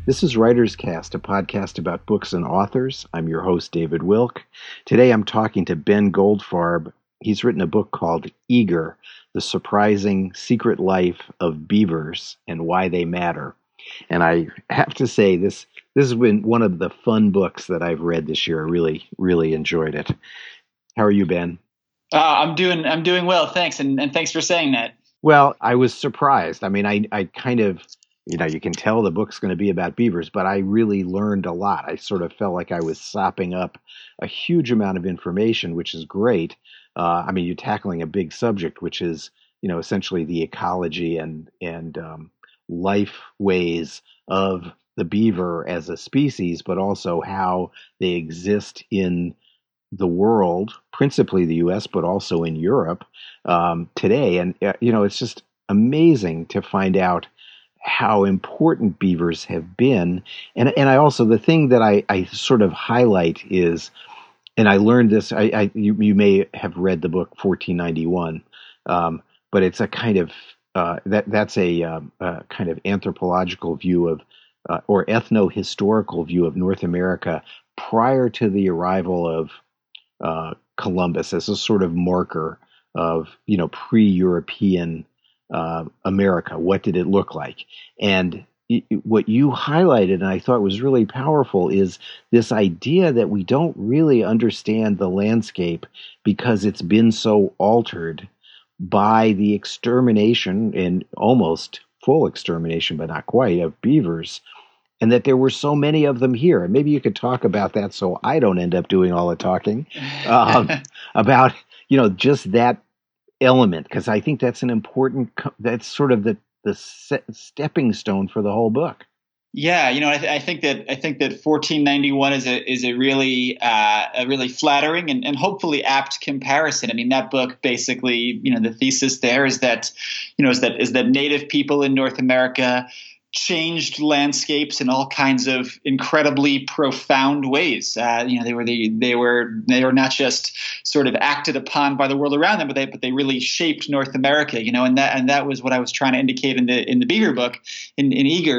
This is Writer's Cast, a podcast about books and authors. I'm your host, David Wilk. Today I'm talking to Ben Goldfarb. He's written a book called Eager, The Surprising Secret Life of Beavers and Why They Matter. And I have to say, this has been one of the fun books that I've read this year. I really, really enjoyed it. How are you, Ben? I'm doing well, thanks, and thanks for saying that. Well, I was surprised. I mean, I kind of, you can tell the book's going to be about beavers, but I really learned a lot. I sort of felt like I was sopping up a huge amount of information, which is great. I mean, you're tackling a big subject, which is, essentially the ecology and life ways of the beaver as a species, but also how they exist in the world, principally the U.S., but also in Europe today. And, it's just amazing to find out how important beavers have been. And I also, the thing that I sort of highlight is, and I learned this, you may have read the book 1491, but it's a kind of, that's a kind of anthropological view of, or ethno-historical view of North America prior to the arrival of Columbus as a sort of marker of pre-European America. What did it look like? And what you highlighted, and I thought was really powerful, is this idea that we don't really understand the landscape because it's been so altered by the extermination, and almost full extermination, but not quite, of beavers, and that there were so many of them here. And maybe you could talk about that so I don't end up doing all the talking about, just that element, because I think that's an important, that's sort of the stepping stone for the whole book. Yeah, I think that 1491 is a really flattering and hopefully apt comparison. I mean, that book basically, the thesis there is that, is that native people in North America changed landscapes in all kinds of incredibly profound ways. They were not just sort of acted upon by the world around them, but they really shaped North America. And that was what I was trying to indicate in the Beaver book in Eager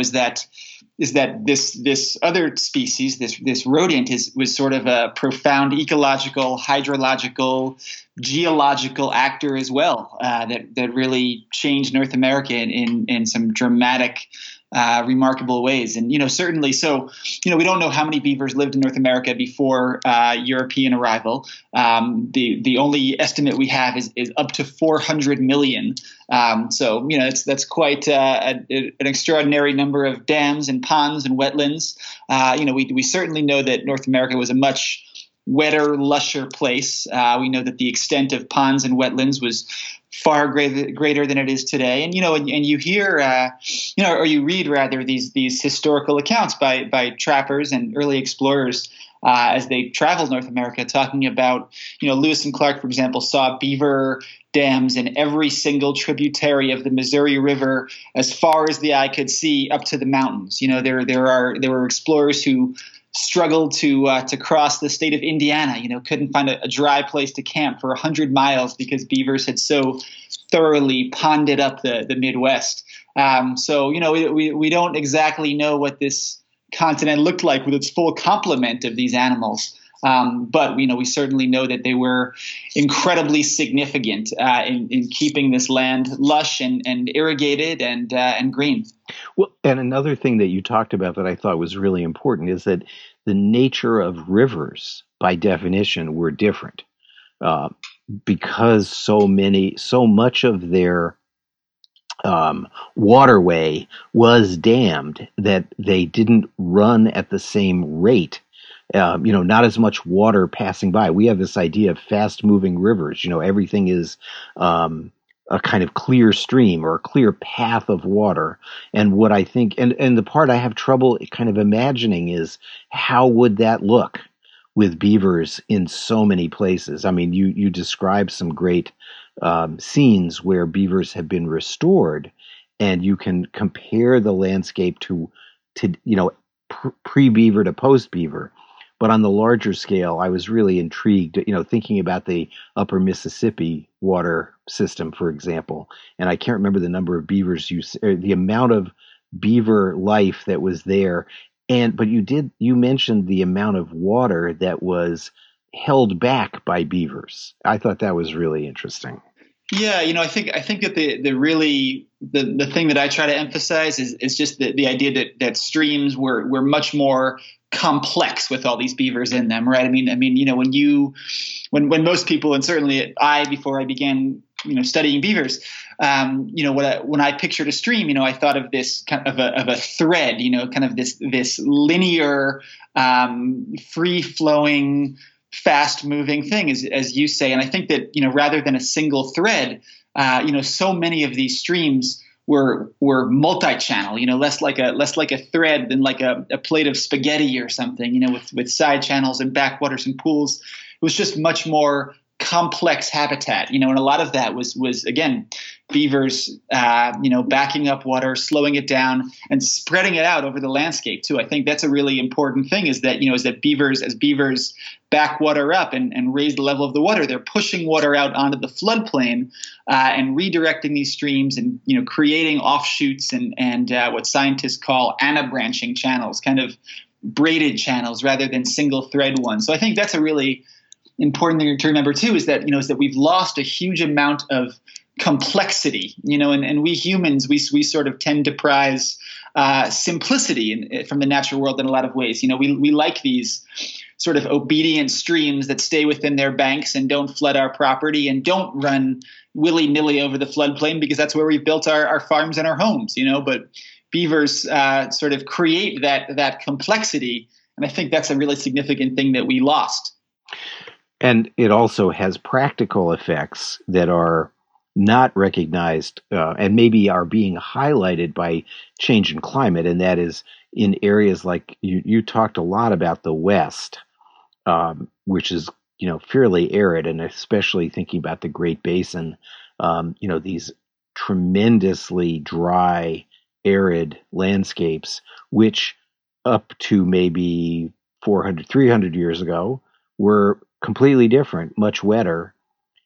is that this other species, this rodent, was sort of a profound ecological, hydrological, geological actor as well, that really changed North America in some dramatic, remarkable ways. And certainly, so we don't know how many beavers lived in North America before European arrival. The only estimate we have is up to 400 million. So that's quite an extraordinary number of dams and ponds and wetlands. We certainly know that North America was a much wetter, lusher place. We know that the extent of ponds and wetlands was far greater than it is today. And and you hear, or you read rather these historical accounts by trappers and early explorers as they traveled North America, talking about, Lewis and Clark, for example, saw beaver dams in every single tributary of the Missouri River as far as the eye could see up to the mountains. There were explorers who struggled to cross the state of Indiana, couldn't find a dry place to camp for 100 miles because beavers had so thoroughly ponded up the Midwest. So we don't exactly know what this continent looked like with its full complement of these animals. But we certainly know that they were incredibly significant in keeping this land lush and irrigated and green. Well, and another thing that you talked about that I thought was really important is that the nature of rivers, by definition, were different because so much of their waterway was dammed that they didn't run at the same rate. Not as much water passing by. We have this idea of fast-moving rivers. Everything is a kind of clear stream or a clear path of water. And what I think, and the part I have trouble kind of imagining is how would that look with beavers in so many places? I mean, you describe some great scenes where beavers have been restored, and you can compare the landscape to pre-beaver to post-beaver. But on the larger scale, I was really intrigued, thinking about the upper Mississippi water system, for example. And I can't remember the number of beavers the amount of beaver life that was there. But you mentioned the amount of water that was held back by beavers. I thought that was really interesting. Yeah, I think that the thing that I try to emphasize is just the idea that streams were much more complex with all these beavers in them, right? When most people, and certainly I, before I began studying beavers, when I pictured a stream, I thought of this kind of a thread, kind of this linear, free flowing, fast moving thing, as you say. And I think that, rather than a single thread, so many of these streams were multi-channel, less like a thread than like a plate of spaghetti or something, with side channels and backwaters and pools. It was just much more complex habitat, and a lot of that was again, beavers, backing up water, slowing it down, and spreading it out over the landscape too. I think that's a really important thing, is that beavers back water up and raise the level of the water, they're pushing water out onto the floodplain, and redirecting these streams, and creating offshoots and what scientists call anabranching channels, kind of braided channels rather than single thread ones. So I think that's a really important thing to remember too, is that we've lost a huge amount of complexity, and we humans, we sort of tend to prize simplicity from the natural world in a lot of ways. We like these sort of obedient streams that stay within their banks and don't flood our property and don't run willy-nilly over the floodplain, because that's where we've built our farms and our homes, but beavers sort of create that complexity, and I think that's a really significant thing that we lost. And it also has practical effects that are not recognized, and maybe are being highlighted by change in climate. And that is in areas like you talked a lot about the West, which is, fairly arid, and especially thinking about the Great Basin, these tremendously dry, arid landscapes, which up to maybe 400, 300 years ago were completely different, much wetter.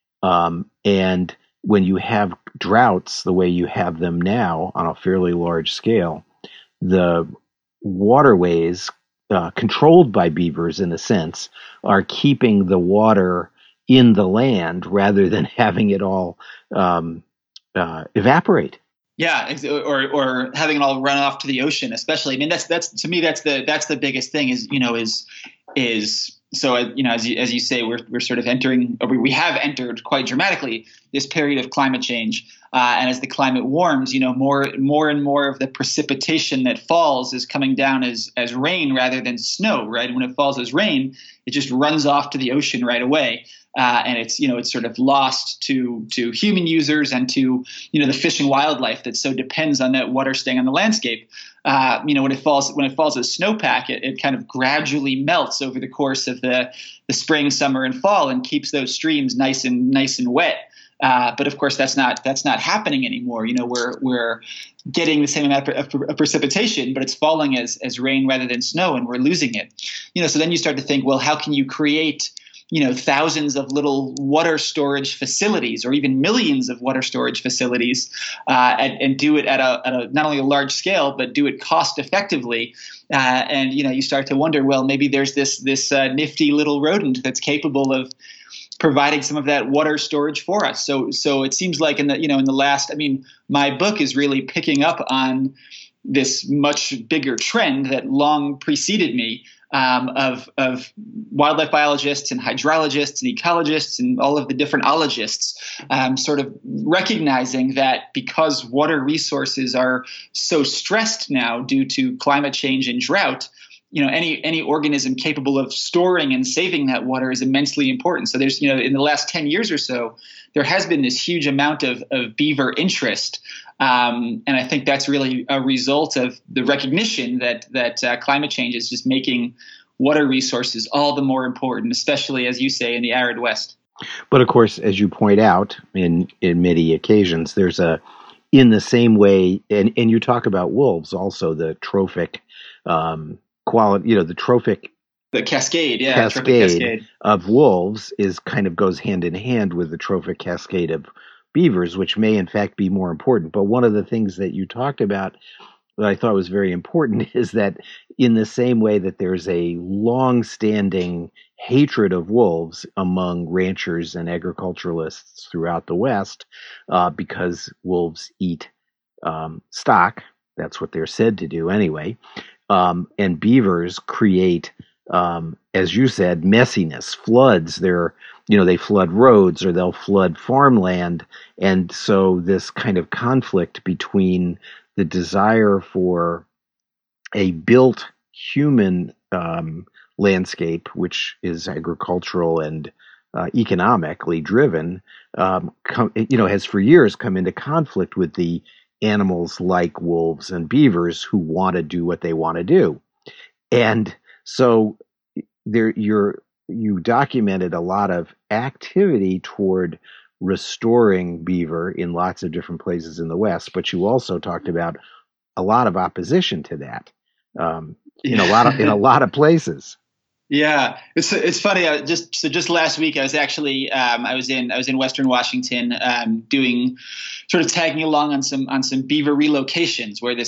And when you have droughts the way you have them now on a fairly large scale, the waterways, controlled by beavers in a sense, are keeping the water in the land rather than having it all evaporate. Yeah, or having it all run off to the ocean, especially. I mean, that's to me, that's the biggest thing, is so, as you say, we're sort of entering, or we have entered quite dramatically this period of climate change, and as the climate warms, more and more of the precipitation that falls is coming down as rain rather than snow. Right, when it falls as rain, it just runs off to the ocean right away. And it's sort of lost to human users and to the fish and wildlife that so depends on that water staying on the landscape. When it falls as snowpack, it kind of gradually melts over the course of the spring, summer, and fall, and keeps those streams nice and wet. But of course, that's not happening anymore. We're getting the same amount of precipitation, but it's falling as rain rather than snow, and we're losing it. So then you start to think, well, how can you create thousands of little water storage facilities, or even millions of water storage facilities, and do it at a not only a large scale, but do it cost effectively. And you start to wonder, well, maybe there's this nifty little rodent that's capable of providing some of that water storage for us. So it seems like in the last, my book is really picking up on this much bigger trend that long preceded me, of wildlife biologists and hydrologists and ecologists and all of the different ologists, sort of recognizing that because water resources are so stressed now due to climate change and drought, any organism capable of storing and saving that water is immensely important. So there's, in the last 10 years or so, there has been this huge amount of beaver interest. And I think that's really a result of the recognition that climate change is just making water resources all the more important, especially, as you say, in the arid West. But of course, as you point out in many occasions, there's in the same way, and you talk about wolves also, the trophic quality, the cascade of wolves goes hand in hand with the trophic cascade of beavers, which may in fact be more important. But one of the things that you talked about that I thought was very important is that in the same way that there's a long-standing hatred of wolves among ranchers and agriculturalists throughout the West, because wolves eat stock. That's what they're said to do anyway. And beavers create, as you said, messiness, floods. They flood roads or they'll flood farmland. And so this kind of conflict between the desire for a built human landscape, which is agricultural and economically driven, has for years come into conflict with the animals like wolves and beavers who want to do what they want to do. And so you documented a lot of activity toward restoring beaver in lots of different places in the West, but you also talked about a lot of opposition to that in a lot of places. Yeah, it's funny. Just last week, I was actually I was in Western Washington, doing sort of tagging along on some beaver relocations where the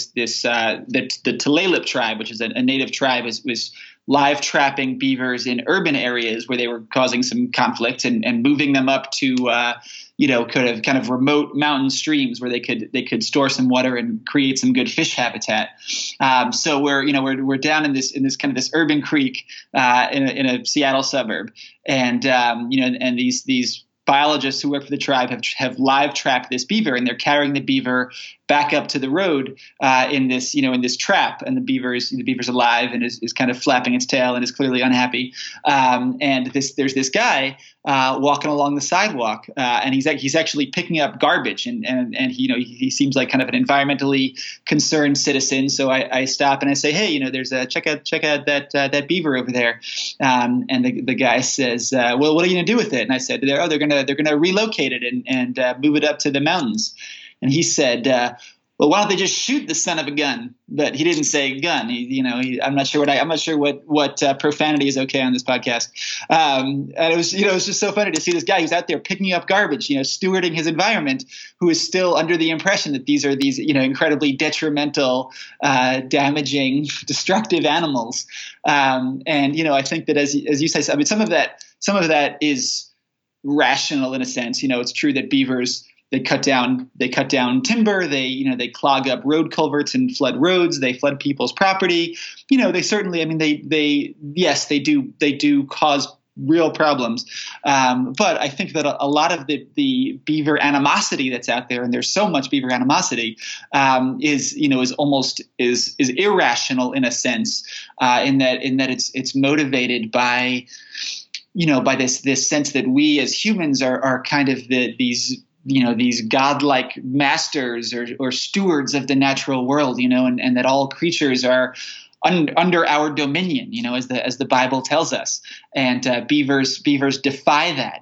Tulalip tribe, which is a native tribe, was live trapping beavers in urban areas where they were causing some conflict and moving them up to kind of remote mountain streams where they could store some water and create some good fish habitat. So we're down in this kind of this urban creek in a Seattle suburb, and these biologists who work for the tribe have live trapped this beaver, and they're carrying the beaver back up to the road in this trap, and the beaver's alive and is kind of flapping its tail and is clearly unhappy. And there's this guy walking along the sidewalk, and he's actually picking up garbage, and he seems like kind of an environmentally concerned citizen. So I stop and I say, hey, there's check out that beaver over there, and the guy says, well, what are you gonna do with it? And I said, they're gonna relocate it and move it up to the mountains. And he said, well, why don't they just shoot the son of a gun? But he didn't say gun. I'm not sure what profanity is okay on this podcast. And it was just so funny to see this guy who's out there picking up garbage, stewarding his environment, who is still under the impression that these are incredibly detrimental, damaging, destructive animals. And I think that as you say, I mean, some of that is rational in a sense. It's true that beavers, they cut down timber. They clog up road culverts and flood roads. They flood people's property. They certainly, I mean, they do cause real problems. But I think that a lot of the beaver animosity that's out there, and there's so much beaver animosity, is irrational in a sense, in that it's motivated by this sense that we as humans are kind of these godlike masters or stewards of the natural world, and that all creatures are under our dominion, as the Bible tells us. And beavers defy that.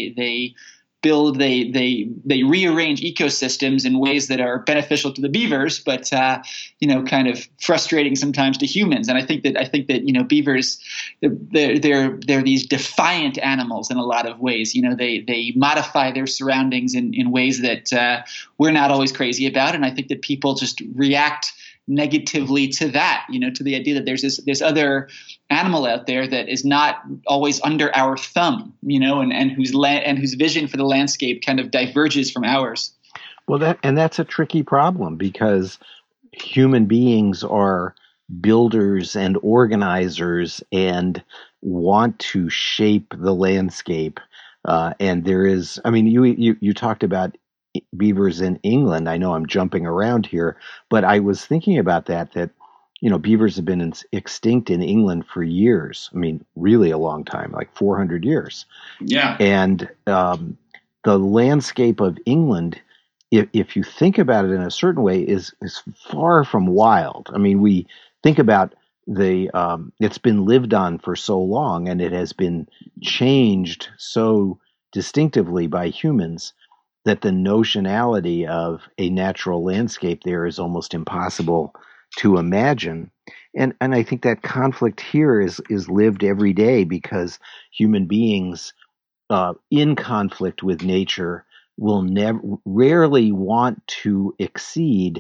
They rearrange ecosystems in ways that are beneficial to the beavers, but kind of frustrating sometimes to humans. And I think that beavers, they're these defiant animals in a lot of ways. They modify their surroundings in ways that we're not always crazy about. And I think that people just react negatively to that, to the idea that there's this other animal out there that is not always under our thumb, and whose vision for the landscape kind of diverges from ours. Well, that's a tricky problem because human beings are builders and organizers and want to shape the landscape. And there is, I mean, you talked about beavers in England. I know I'm jumping around here, but I was thinking about that beavers have been extinct in England for years. I mean, really a long time, like 400 years. Yeah. And the landscape of England, if you think about it in a certain way, is far from wild. I mean, we think about it's been lived on for so long, and it has been changed so distinctively by humans that the notionality of a natural landscape there is almost impossible to imagine. And I think that conflict here is lived every day because human beings in conflict with nature will rarely want to exceed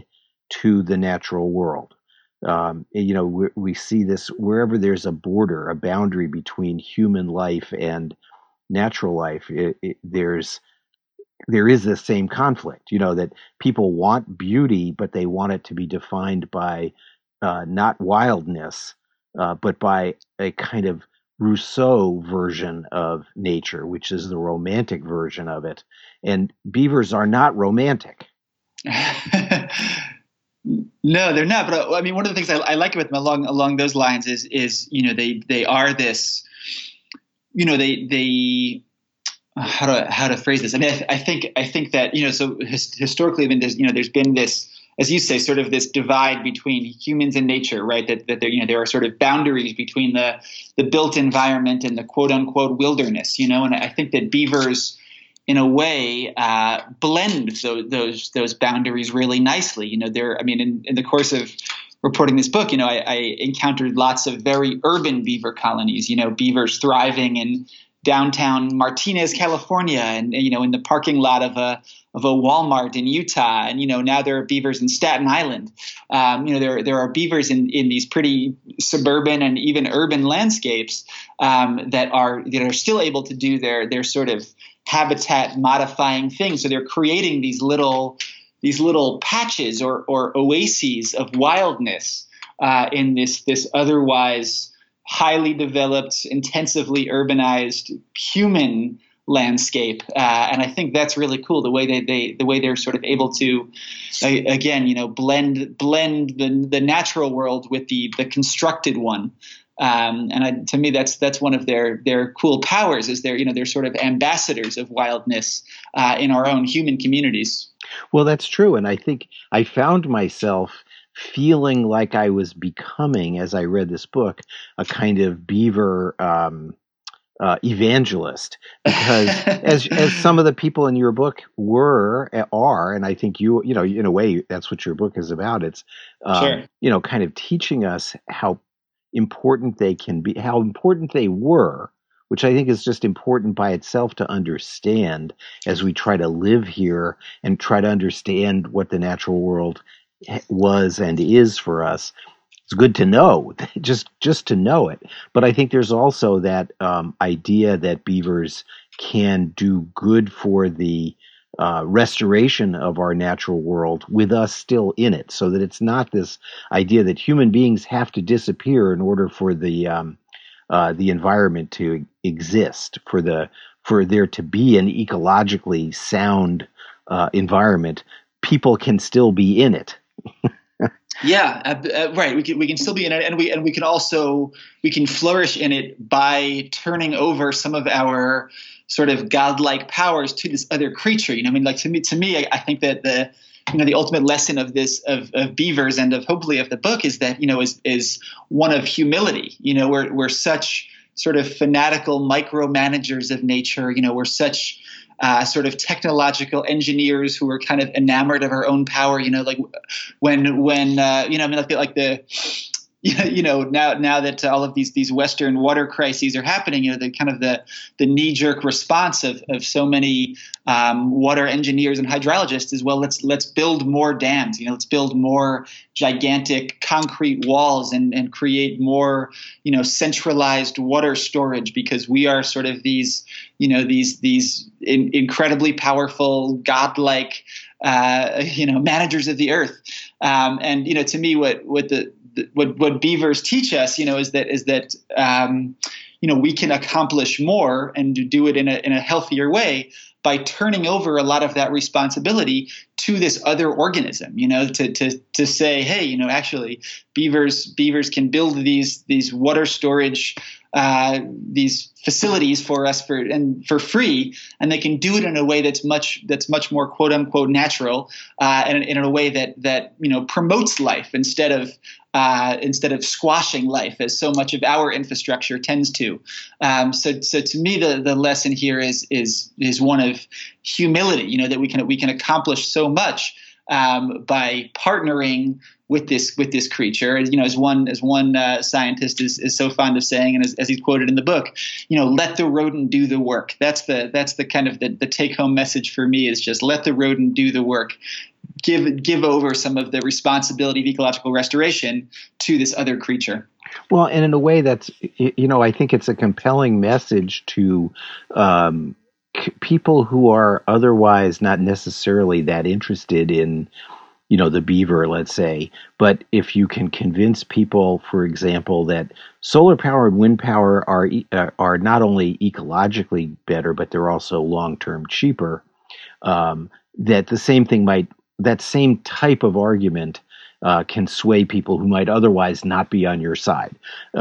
to the natural world. We see this wherever there's a border, a boundary between human life and natural life. There is this same conflict, that people want beauty, but they want it to be defined by not wildness, but by a kind of Rousseau version of nature, which is the romantic version of it. And beavers are not romantic. No, they're not. But I mean, one of the things I like about them along those lines is they are this, they how to phrase this. I mean, I think that so historically, I mean, there's been this, as you say, sort of this divide between humans and nature, right? That there are sort of boundaries between the built environment and the quote unquote wilderness, and I think that beavers, in a way, blend those boundaries really nicely. In the course of reporting this book, I encountered lots of very urban beaver colonies. Beavers thriving in downtown Martinez, California, and in the parking lot of a Walmart in Utah, and now there are beavers in Staten Island. There are beavers in these pretty suburban and even urban landscapes that are still able to do their sort of habitat modifying things. So they're creating these little patches or oases of wildness in this otherwise highly developed, intensively urbanized human landscape, and I think that's really cool. The way they're sort of able to, again, blend the natural world with the constructed one. To me, that's one of their cool powers. Is they're sort of ambassadors of wildness in our own human communities. Well, that's true, and I think I found myself feeling like I was becoming, as I read this book, a kind of beaver evangelist, because as some of the people in your book are, and I think in a way that's what your book is about. It's Sure. Kind of teaching us how important they can be, how important they were, which I think is just important by itself to understand as we try to live here and try to understand what the natural world was and is for us. It's good to know, just to know it. But I think there's also that idea that beavers can do good for the restoration of our natural world with us still in it, so that it's not this idea that human beings have to disappear in order for the environment to exist, for there to be an ecologically sound environment. People can still be in it. Yeah, right. We can still be in it, and we can flourish in it by turning over some of our sort of godlike powers to this other creature. To me, I think that the ultimate lesson of this of beavers and hopefully of the book is that is one of humility. We're such sort of fanatical micromanagers of nature. We're such sort of technological engineers who are kind of enamored of our own power, like now that all of these Western water crises are happening, the kind of the knee-jerk response of so many water engineers and hydrologists is, well, let's build more dams, let's build more gigantic concrete walls and create more, centralized water storage, because we are sort of these incredibly powerful, godlike, managers of the earth. To me, what beavers teach us, is that we can accomplish more and do it in a healthier way by turning over a lot of that responsibility to this other organism, to say, hey, actually beavers can build these water storage, these facilities for us for free, and they can do it in a way that's much more quote unquote natural, and in a way that promotes life instead of squashing life, as so much of our infrastructure tends to. So to me, the lesson here is one of humility. That we can accomplish so much by partnering with this creature. As one scientist is so fond of saying, and as he's quoted in the book, let the rodent do the work. That's the kind of the take home message for me, is just let the rodent do the work. give over some of the responsibility of ecological restoration to this other creature. Well, and in a way that's, I think it's a compelling message to people who are otherwise not necessarily that interested in, the beaver, let's say. But if you can convince people, for example, that solar power and wind power are not only ecologically better, but they're also long-term cheaper, that that same type of argument can sway people who might otherwise not be on your side.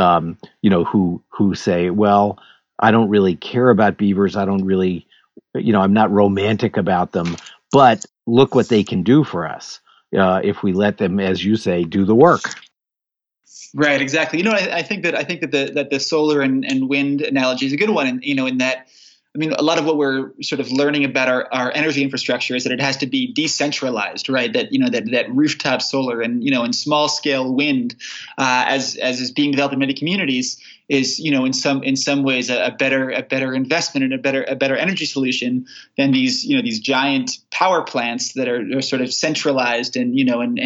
Who say, well, I don't really care about beavers. I don't really, I'm not romantic about them, but look what they can do for us if we let them, as you say, do the work. Right, exactly. I think that the solar and wind analogy is a good one, and in that. I mean, a lot of what we're sort of learning about our energy infrastructure is that it has to be decentralized, right? That that rooftop solar and small scale wind, as is being developed in many communities, is in some ways a better investment and a better energy solution than these giant power plants that are sort of centralized and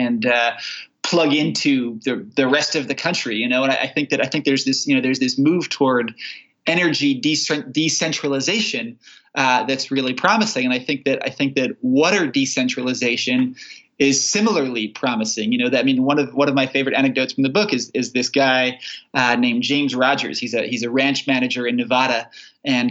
plug into the rest of the country. And I think there's this move toward energy decentralization that's really promising, and I think that water decentralization is similarly promising. One of my favorite anecdotes from the book is this guy named James Rogers. He's a ranch manager in Nevada, and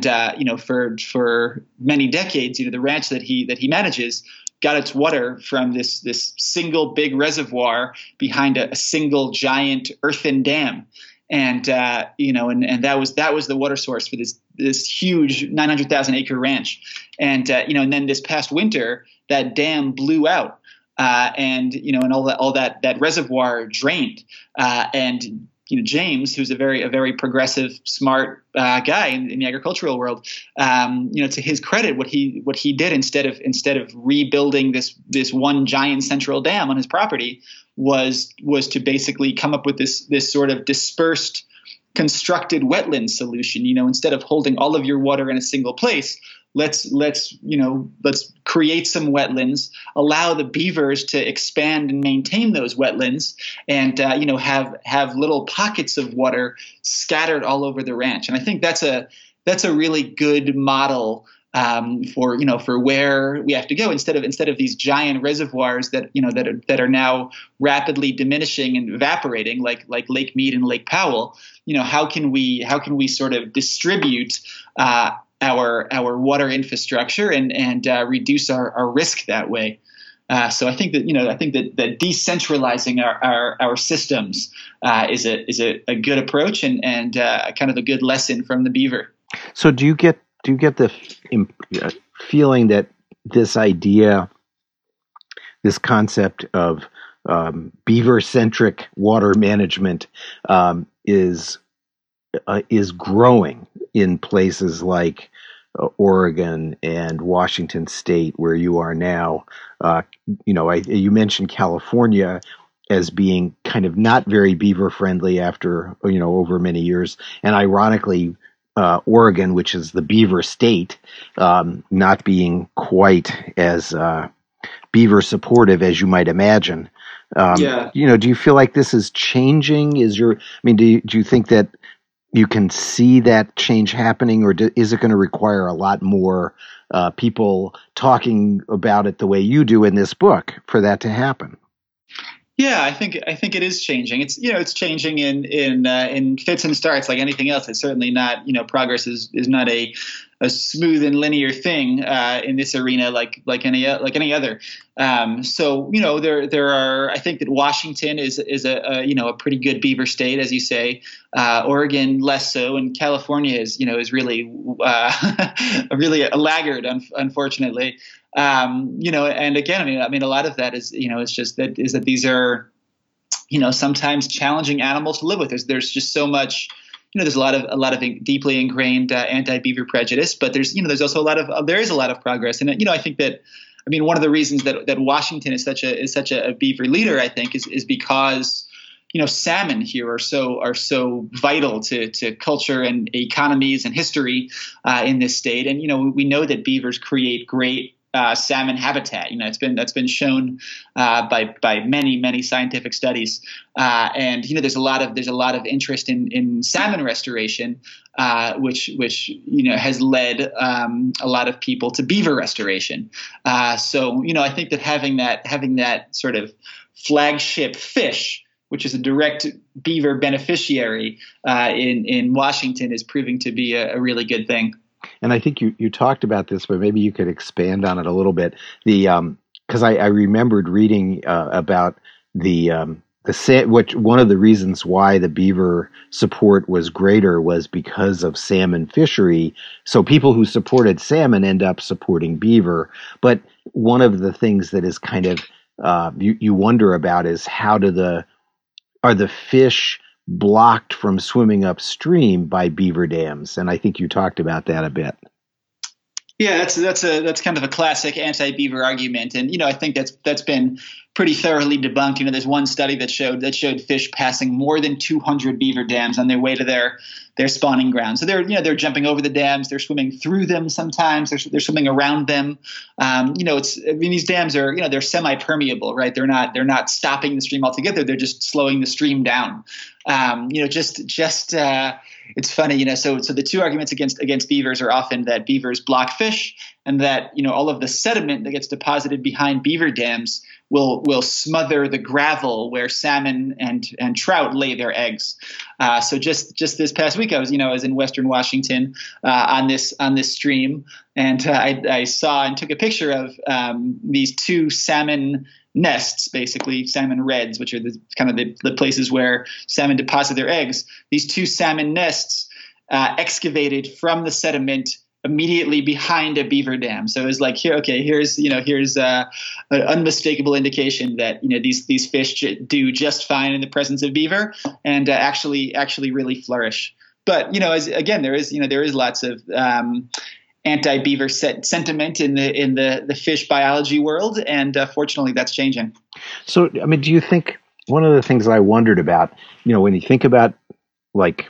for many decades, the ranch that he manages got its water from this single big reservoir behind a single giant earthen dam. And and that was the water source for this huge 900,000 acre ranch, and then this past winter that dam blew out, and all that reservoir drained, and James, who's a very progressive, smart guy in the agricultural world, to his credit, what he did instead of rebuilding this one giant central dam on his property was to basically come up with this sort of dispersed, constructed wetland solution. Instead of holding all of your water in a single place, let's create some wetlands, allow the beavers to expand and maintain those wetlands, and have little pockets of water scattered all over the ranch. And I think that's a really good model for where we have to go instead of these giant reservoirs that are now rapidly diminishing and evaporating, like Lake Mead and Lake Powell. How can we sort of distribute our water infrastructure and reduce our risk that way? So I think that decentralizing our systems is a good approach and kind of a good lesson from the beaver. So do you get the feeling that this idea, this concept of beaver-centric water management is growing in places like Oregon and Washington State, where you are now? You mentioned California as being kind of not very beaver friendly after over many years, and ironically, Oregon, which is the beaver state, not being quite as beaver supportive as you might imagine. Do you feel like this is changing? Do you think that you can see that change happening, or is it going to require a lot more people talking about it the way you do in this book for that to happen? Yeah, I think it is changing. It's changing in fits and starts like anything else. It's certainly not, progress is not a smooth and linear thing in this arena like any other. So there are. I think that Washington is a pretty good beaver state, as you say. Oregon less so, and California is really really a laggard, unfortunately. And again, I mean, a lot of that is it's just that these are sometimes challenging animals to live with. There's just so much. There's a lot of deeply ingrained anti-beaver prejudice, but there's also there is a lot of progress. And I think that, one of the reasons that Washington is such a beaver leader, I think, is because salmon here are so vital to culture and economies and history in this state. And we know that beavers create great salmon habitat. That's been shown by many scientific studies, and there's a lot of interest in salmon restoration, which has led a lot of people to beaver restoration. So I think that having that sort of flagship fish, which is a direct beaver beneficiary in Washington, is proving to be a really good thing. And I think you talked about this, but maybe you could expand on it a little bit. Because I remembered reading about which one of the reasons why the beaver support was greater was because of salmon fishery. So people who supported salmon end up supporting beaver. But one of the things that is kind of you wonder about is are the fish blocked from swimming upstream by beaver dams? And I think you talked about that a bit. Yeah, that's kind of a classic anti-beaver argument, and I think that's been pretty thoroughly debunked. There's one study that showed fish passing more than 200 beaver dams on their way to their spawning ground. So they're jumping over the dams, they're swimming through them. Sometimes they're swimming around them. These dams are they're semi-permeable, right? They're not stopping the stream altogether. They're just slowing the stream down. It's funny, so the two arguments against beavers are often that beavers block fish, and that all of the sediment that gets deposited behind beaver dams will smother the gravel where salmon and trout lay their eggs. So just this past week, I was in Western Washington on this stream, and I saw and took a picture of these two salmon nests, basically salmon redds, which are the places where salmon deposit their eggs. These two salmon nests excavated from the sediment immediately behind a beaver dam. So it was like, here's an unmistakable indication that these fish do just fine in the presence of beaver, and actually really flourish. But there is lots of anti-beaver sentiment in the fish biology world, and fortunately that's changing. So, do you think one of the things I wondered about, when you think about like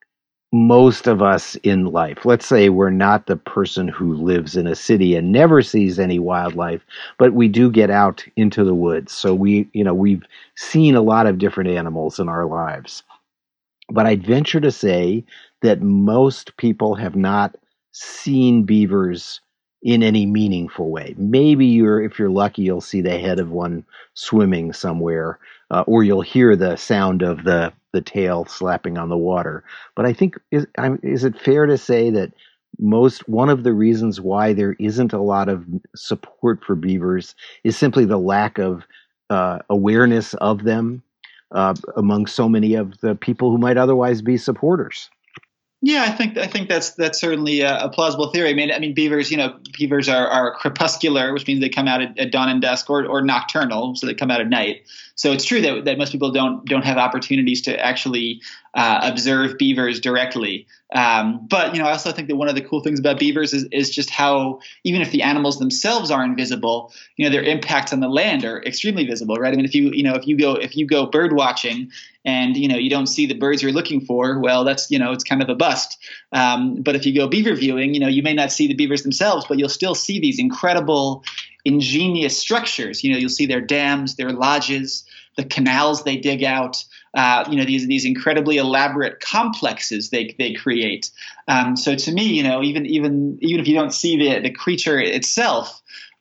most of us in life, let's say we're not the person who lives in a city and never sees any wildlife, but we do get out into the woods. So we've seen a lot of different animals in our lives. But I'd venture to say that most people have not seen beavers in any meaningful way. Maybe if you're lucky, you'll see the head of one swimming somewhere, or you'll hear the sound of the tail slapping on the water. But I think, is it fair to say that one of the reasons why there isn't a lot of support for beavers is simply the lack of awareness of them among so many of the people who might otherwise be supporters? Yeah, I think that's certainly a plausible theory. I mean, beavers are crepuscular, which means they come out at dawn and dusk, or nocturnal, so they come out at night. So it's true that most people don't have opportunities to actually observe beavers directly. But I also think that one of the cool things about beavers is just how, even if the animals themselves are invisible, their impacts on the land are extremely visible, right? I mean, if you go bird watching and you don't see the birds you're looking for, well, that's it's kind of a bust. But if you go beaver viewing, you may not see the beavers themselves, but you'll still see these incredible, ingenious structures. You'll see their dams, their lodges, the canals they dig out. These incredibly elaborate complexes they create. So to me, even if you don't see the creature itself,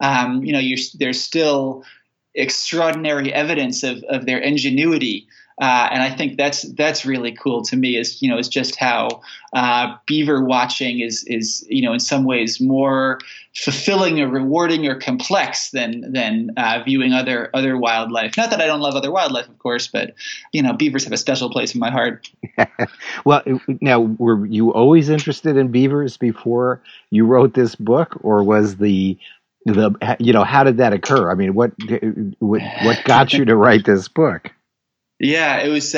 there's still extraordinary evidence of their ingenuity. And I think that's really cool to me, is just how beaver watching is in some ways more fulfilling or rewarding or complex than viewing other wildlife. Not that I don't love other wildlife, of course, but beavers have a special place in my heart. Well, now, were you always interested in beavers before you wrote this book, or was how did that occur? I mean, what got you to write this book? Yeah, it was.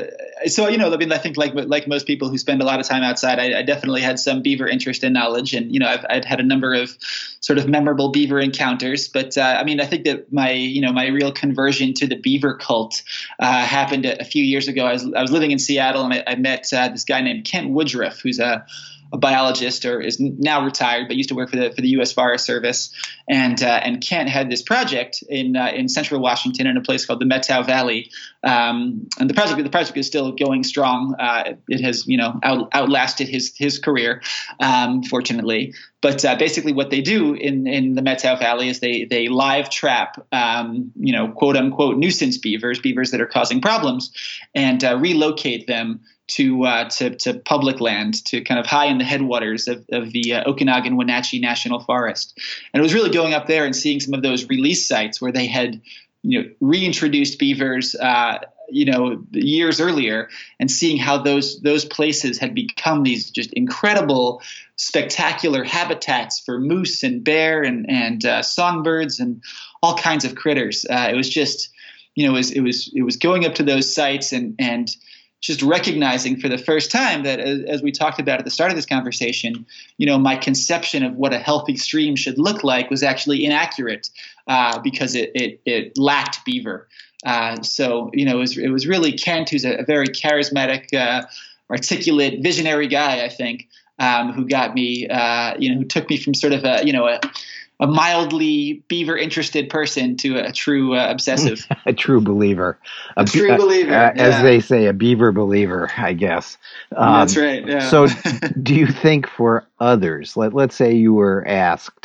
I think like most people who spend a lot of time outside, I definitely had some beaver interest and knowledge, and I'd had a number of sort of memorable beaver encounters. But I think that my real conversion to the beaver cult happened a few years ago. I was living in Seattle, and I met this guy named Kent Woodruff, who's a a biologist, or is now retired, but used to work for the U.S. Forest Service. And Kent had this project in central Washington in a place called the Methow Valley. And the project is still going strong. It has outlasted his career, fortunately. But basically, what they do in the Methow Valley is they live trap, quote unquote nuisance beavers that are causing problems, and relocate them to public land, to kind of high in the headwaters of the Okanagan-Wenatchee National Forest. And it was really going up there and seeing some of those release sites where they had reintroduced beavers years earlier, and seeing how those places had become these just incredible, spectacular habitats for moose and bear and songbirds and all kinds of critters. It was just, it was going up to those sites and just recognizing for the first time that, as we talked about at the start of this conversation, my conception of what a healthy stream should look like was actually inaccurate, because it lacked beaver. So it was really Kent, who's a very charismatic, articulate, visionary guy, I think, who got me, who took me from sort of a mildly beaver interested person to a true obsessive. A true believer. A true believer. As they say, a beaver believer, I guess. That's right. Yeah. So do you think for others, let's say you were asked,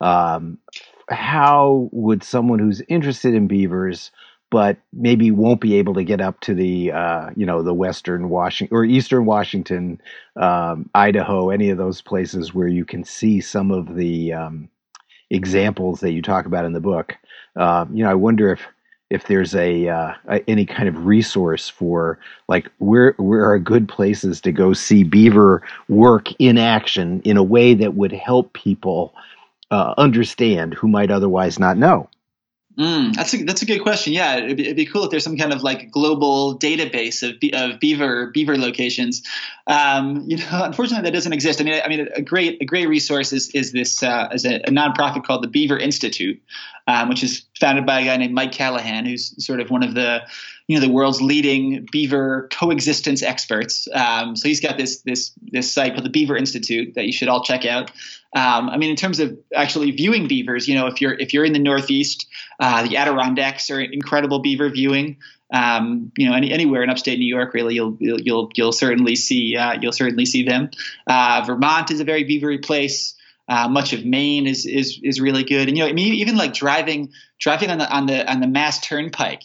how would someone who's interested in beavers but maybe won't be able to get up to the the Western Washington or Eastern Washington, Idaho, any of those places where you can see some of the examples that you talk about in the book. I wonder if there's any kind of resource for, like, where are good places to go see beaver work in action in a way that would help people understand who might otherwise not know. That's a good question. Yeah, it'd be cool if there's some kind of like global database of beaver locations. Unfortunately, that doesn't exist. I mean, a great resource is this is a nonprofit called the Beaver Institute, which is founded by a guy named Mike Callahan, who's sort of one of the the world's leading beaver coexistence experts. So he's got this site called the Beaver Institute that you should all check out. In terms of actually viewing beavers, if you're in the Northeast, the Adirondacks are incredible beaver viewing. Anywhere in upstate New York, really, you'll certainly see them. Vermont is a very beavery place. Much of Maine is really good, and even like driving on the Mass Turnpike,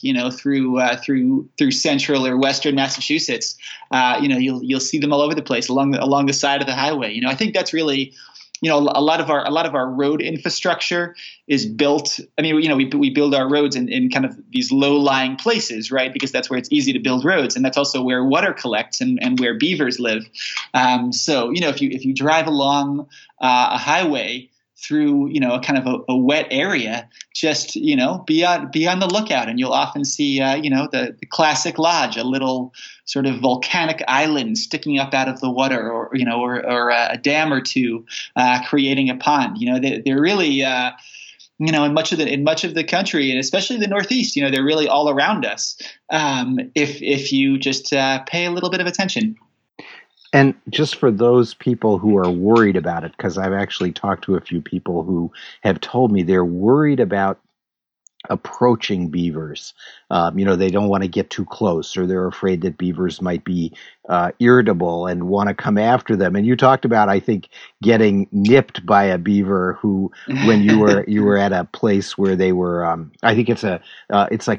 through central or western Massachusetts, you'll see them all over the place along the side of the highway. I think that's really, a lot of our road infrastructure is built. We build our roads in kind of these low-lying places, right? Because that's where it's easy to build roads, and that's also where water collects and where beavers live. So if you drive along a highway through a kind of a wet area, just be on the lookout, and you'll often see the classic lodge, a little sort of volcanic island sticking up out of the water, or a dam or two creating a pond. They're really in much of the country, and especially the Northeast, they're really all around us, if you just pay a little bit of attention. And just for those people who are worried about it, because I've actually talked to a few people who have told me they're worried about approaching beavers. They don't want to get too close, or they're afraid that beavers might be irritable and want to come after them. And you talked about, I think, getting nipped by a beaver who, when you were at a place where they were, I think it's like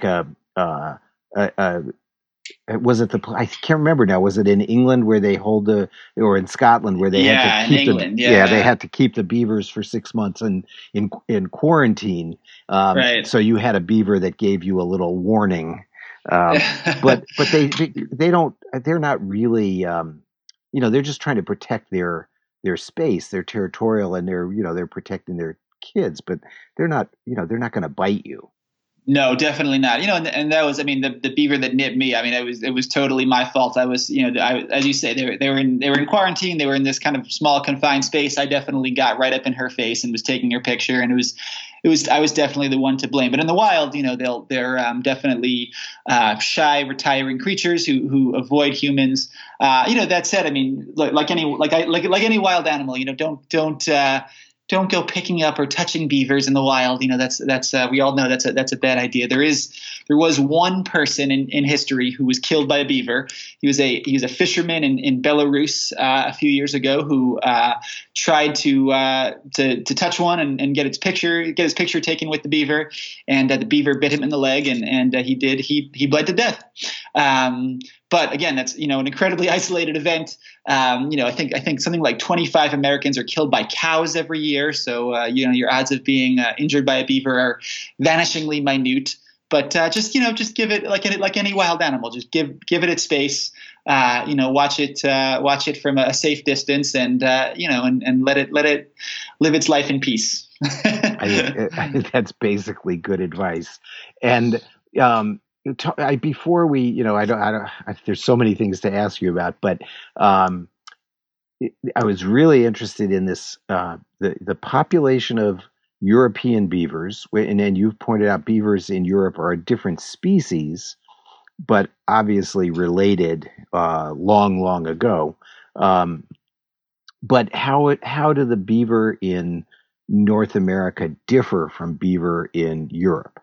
was it I can't remember now. Was it in England where they hold or in Scotland where they had to keep they had to keep the beavers for 6 months in quarantine. Right. So you had a beaver that gave you a little warning. But they don't. They're not really. They're just trying to protect their space, their territorial, and they're protecting their kids. But they're not. They're not going to bite you. No, definitely not. And that was, the beaver that nipped me. It was totally my fault. I was, as you say, they were in quarantine. They were in this kind of small confined space. I definitely got right up in her face and was taking her picture. And I was definitely the one to blame. But in the wild, they're definitely shy, retiring creatures who avoid humans. That said, I mean, like any wild animal, don't go picking up or touching beavers in the wild. That's we all know that's a bad idea. There was one person in history who was killed by a beaver. He was a fisherman in Belarus a few years ago who tried to touch one and get his picture taken with the beaver, and the beaver bit him in the leg, and he bled to death. But again, that's an incredibly isolated event. I think something like 25 Americans are killed by cows every year. So your odds of being injured by a beaver are vanishingly minute. But just give it like any wild animal. Just give it its space. Watch it from a safe distance, and let it live its life in peace. I think that's basically good advice. And before we, there's so many things to ask you about, but I was really interested in this, the population of European beavers, and then you've pointed out beavers in Europe are a different species, but obviously related long ago. But how do the beaver in North America differ from beaver in Europe?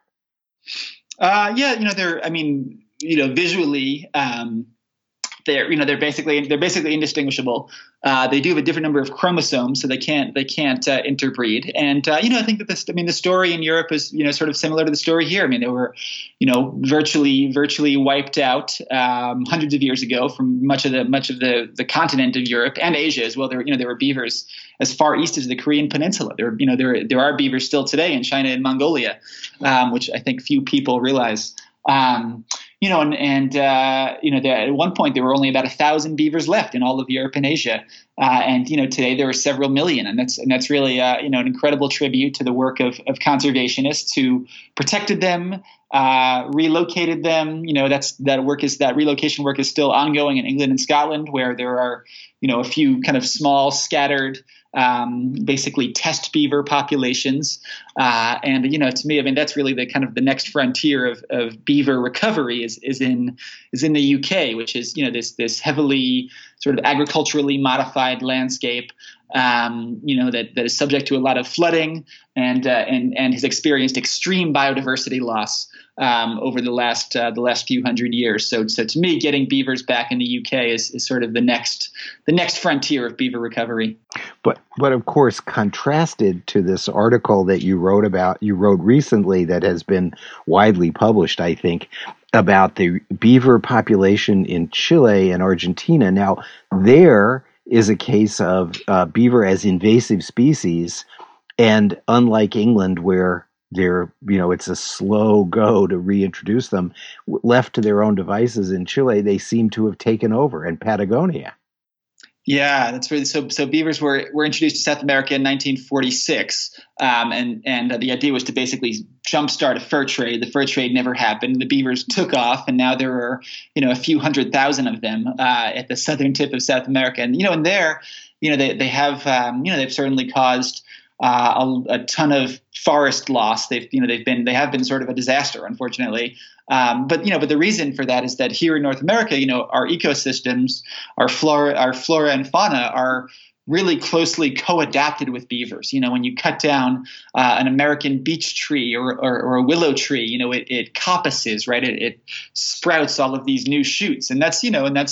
Visually, they're basically indistinguishable. They do have a different number of chromosomes, so they can't interbreed. And I think that the story in Europe is sort of similar to the story here. I mean, they were virtually wiped out hundreds of years ago from much of the continent of Europe and Asia as well. There were beavers as far east as the Korean Peninsula. There are beavers still today in China and Mongolia, which I think few people realize. At one point there were only about 1,000 beavers left in all of Europe and Asia, and today there are several million, and that's really an incredible tribute to the work of conservationists who protected them, relocated them. That relocation work is still ongoing in England and Scotland, where there are a few kind of small scattered basically test beaver populations. To me, I mean, that's really the kind of the next frontier of beaver recovery is in the UK, which is, this heavily sort of agriculturally modified landscape, that is subject to a lot of flooding and has experienced extreme biodiversity loss over the last few hundred years. So to me, getting beavers back in the UK is sort of the next frontier of beaver recovery. But of course, contrasted to this article that you wrote recently that has been widely published, I think, about the beaver population in Chile and Argentina. Now, there is a case of beaver as invasive species, and unlike England, where it's a slow go to reintroduce them, left to their own devices in Chile, they seem to have taken over, and Patagonia. Yeah, that's really so. Beavers were introduced to South America in 1946, and the idea was to basically jumpstart a fur trade. The fur trade never happened. The beavers took off, and now there are a few 100,000 of them at the southern tip of South America. And and there, they have they've certainly caused a ton of forest loss. They have been sort of a disaster, unfortunately. But the reason for that is that here in North America, our ecosystems, our flora and fauna are really closely co-adapted with beavers. When you cut down an American beech tree or a willow tree, it coppices, right? It sprouts all of these new shoots, and that's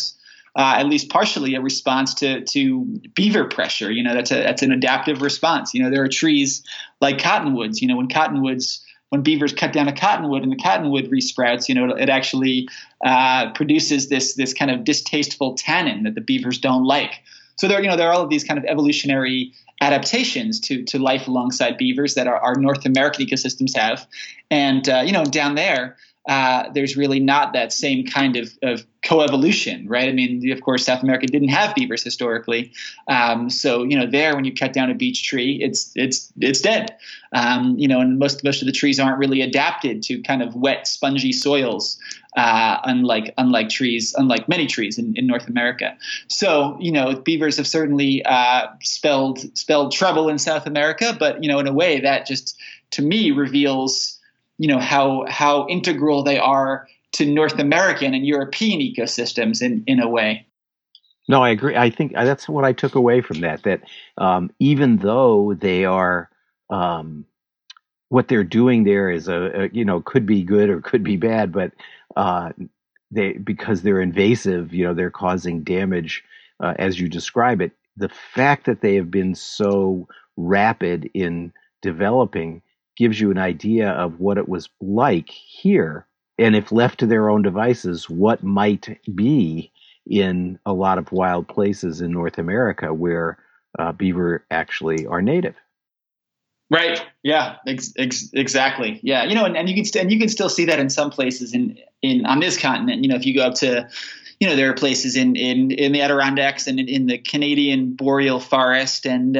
at least partially a response to beaver pressure. That's an adaptive response. There are trees like cottonwoods. When beavers cut down a cottonwood and the cottonwood resprouts, it actually produces this kind of distasteful tannin that the beavers don't like. So there are all of these kind of evolutionary adaptations to life alongside beavers that our North American ecosystems have, and down there. There's really not that same kind of coevolution, right? I mean, of course, South America didn't have beavers historically, so there, when you cut down a beech tree, it's dead, and most of the trees aren't really adapted to kind of wet, spongy soils, unlike many trees in North America. So beavers have certainly spelled trouble in South America, but in a way that just to me reveals, how integral they are to North American and European ecosystems in a way. No, I agree. I think that's what I took away from that. That even though they are, what they're doing there is could be good or could be bad, but because they're invasive, they're causing damage as you describe it. The fact that they have been so rapid in developing gives you an idea of what it was like here, and if left to their own devices, what might be in a lot of wild places in North America where beaver actually are native. Right. Yeah. Exactly. Yeah. And you can still see that in some places in on this continent. If you go up to, there are places in the Adirondacks and in the Canadian boreal forest and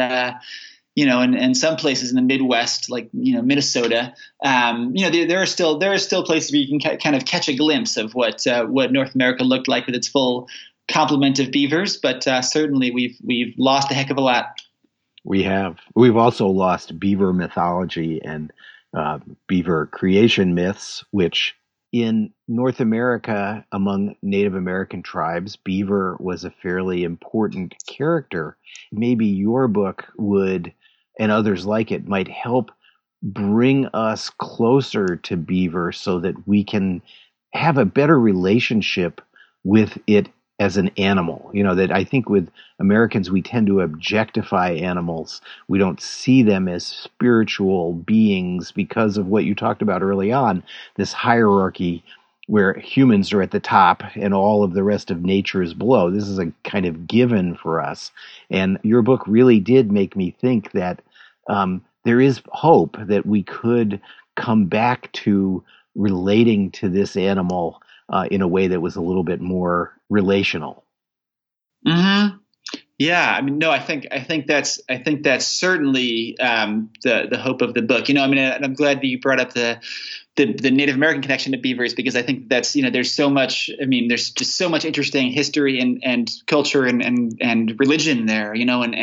and some places in the Midwest, like Minnesota. There are still places where you can kind of catch a glimpse of what North America looked like with its full complement of beavers. But certainly we've lost a heck of a lot. We have. We've also lost beaver mythology and beaver creation myths, which in North America, among Native American tribes, beaver was a fairly important character. Maybe your book would, and others like it, might help bring us closer to beaver so that we can have a better relationship with it as an animal. That I think with Americans, we tend to objectify animals. We don't see them as spiritual beings because of what you talked about early on, this hierarchy where humans are at the top and all of the rest of nature is below. This is a kind of given for us. And your book really did make me think that there is hope that we could come back to relating to this animal in a way that was a little bit more relational. Mm-hmm. Yeah, I think that's certainly the hope of the book. And I'm glad that you brought up the Native American connection to beavers, because I think that's there's so much. There's just so much interesting history and culture and religion there.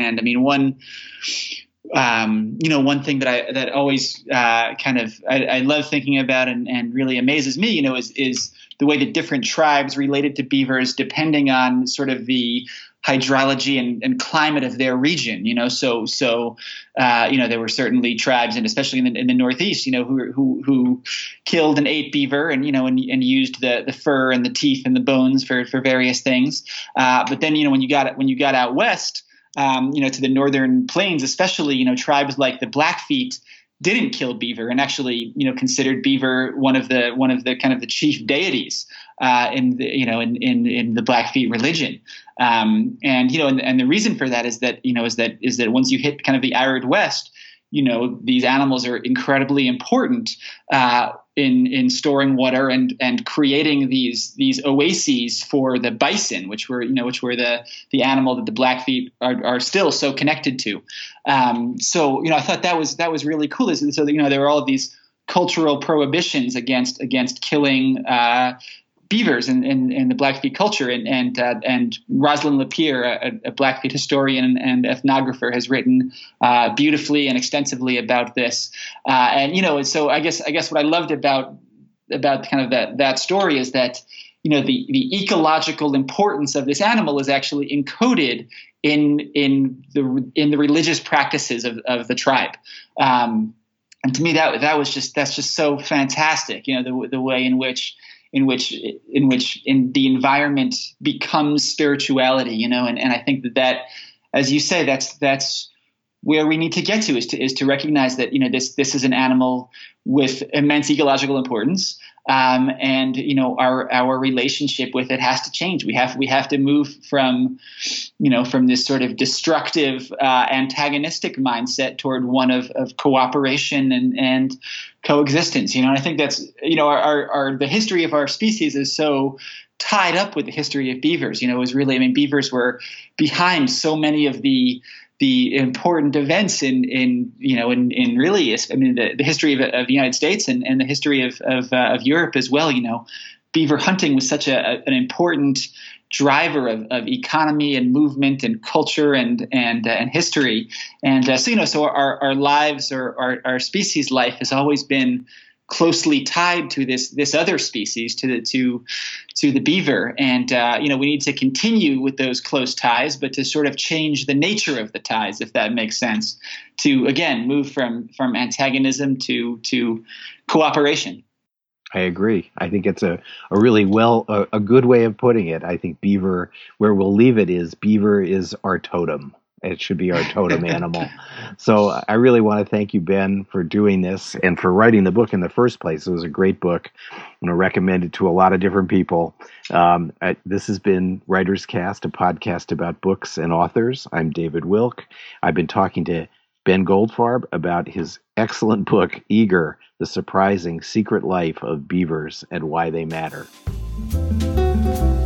One thing that always I love thinking about and really amazes me, is the way that different tribes related to beavers depending on sort of the hydrology and climate of their region. There were certainly tribes, and especially in the Northeast, who killed and ate beaver and used the fur and the teeth and the bones for various things. But then when you got out west, to the northern plains, especially, tribes like the Blackfeet didn't kill beaver and actually, considered beaver one of the kind of the chief deities in the Blackfeet religion. And the reason for that is that once you hit kind of the arid West, these animals are incredibly important in storing water and creating these oases for the bison, which were the animal that the Blackfeet are still so connected to. So I thought that was really cool. So there were all of these cultural prohibitions against killing beavers in the Blackfeet culture, and Rosalind Lapierre, a Blackfeet historian and ethnographer, has written beautifully and extensively about this. So I guess what I loved about kind of that story is that the ecological importance of this animal is actually encoded in the religious practices of the tribe. And to me, that's just so fantastic. The way in which the environment becomes spirituality, and I think that, as you say, that's where we need to get to is to recognize that, this is an animal with immense ecological importance. And our relationship with it has to change. We have to move from this sort of destructive, antagonistic mindset toward one of cooperation and coexistence. And I think that's the history of our species is so tied up with the history of beavers. It was really, beavers were behind so many of the important events in really, the history of the United States and the history of Europe as well. Beaver hunting was such an important driver of economy and movement and culture and history. And so our lives, or our species life, has always been closely tied to this other species, to the beaver. And we need to continue with those close ties, but to sort of change the nature of the ties, if that makes sense, to again move from antagonism to cooperation. I agree. I think it's a really a good way of putting it. I think beaver, where we'll leave it, is beaver is our totem. It should be our totem animal. So I really want to thank you, Ben, for doing this and for writing the book in the first place. It was a great book. I'm going to recommend it to a lot of different people. This has been Writer's Cast, a podcast about books and authors. I'm David Wilk. I've been talking to Ben Goldfarb about his excellent book, Eager, The Surprising Secret Life of Beavers and Why They Matter.